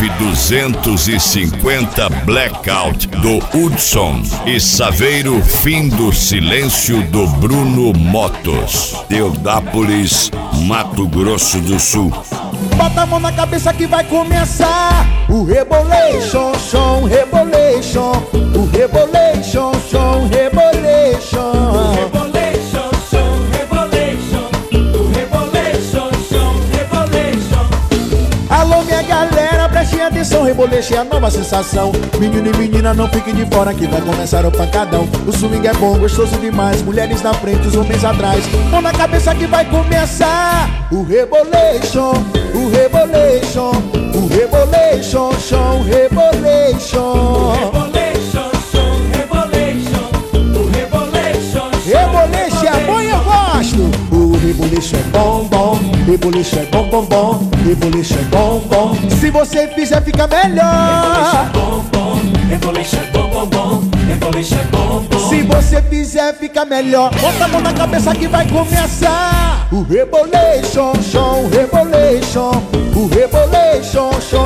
F250 Blackout do Hudson e Saveiro Fim do Silêncio do Bruno Motos, Teodápolis, Mato Grosso do Sul. Bota a mão na cabeça que vai começar o Rebolation, som, Rebolation. O Rebolation, som, Rebolation. O Rebolation, som, Rebolation. O Rebolation, som, Rebolation. Alô minha galera, prestem atenção, Rebolation é a nova sensação. Menino e menina não fiquem de fora que vai começar o pancadão. O swing é bom, gostoso demais, mulheres na frente, os homens atrás. Mão na cabeça que vai começar o Rebolation. O Rebolation, o Rebolation, som, Rebolation. O Rebolation, som, Rebolation. O Rebolation, Rebolation é bom e eu gosto. O Rebolation é bom, bom. Rebolation é bom, bom, bom. Rebolation é bom, bom. Se você fizer fica melhor. bom, bom. Rebolation é bom, bom, bom. Rebolation é bom, bom. Se você fizer fica melhor. Bota a mão na cabeça que vai começar o Rebolation, som, Rebolation. O Rebolation, som,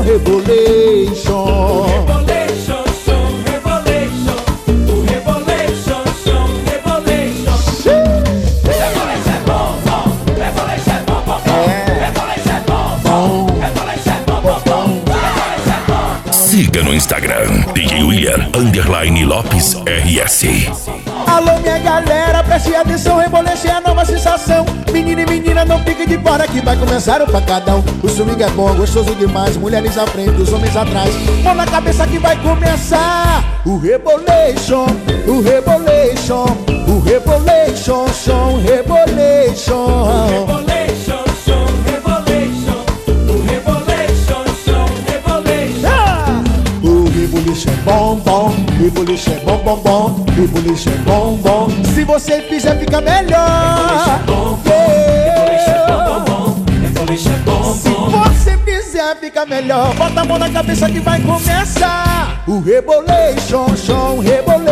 Rebolation. Rebolation, som, Rebolation. O Rebolation, som, Rebolation. Rebolation é bom, bom. Rebolation é bom, bom, bom. Rebolation é bom, bom. Rebolation é bom, bom, bom. Rebolation é bom. Siga no Instagram, DJ William_Lopes RS. Alô minha galera, preste atenção, Rebolation é a nova sensação. Menino e menina não fiquem de fora que vai começar o pancadão. O swing é bom, gostoso demais, mulheres à frente, os homens atrás. Mão na cabeça que vai começar o Rebolation. O Rebolation, o Rebolation, som, Rebolation. Rebolation, som, Rebolation. O Rebolation, som, Rebolation. O Rebolation é bom, bom. Rebolation é bom, bom, bom. Rebolation é bom, bom. Se você fizer fica melhor. Bom, bom. Rebolation é bom, bom, bom. Rebolation é bom, Se bom. você fizer fica melhor. Bota a mão na cabeça que vai começar o Rebolation, som, Rebolation.